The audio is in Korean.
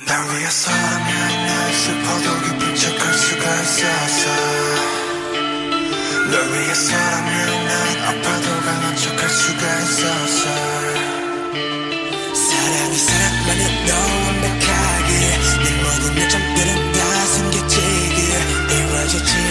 날 위해서라면 난 슬퍼도 기쁜 척할 수가 있었어. 널 위해서라면 난 아파도 강한 척할 수가 있었어. 사랑이 사랑만은 너 완벽하게 내 모든 내 점들은 다 숨겨지게 이루어졌지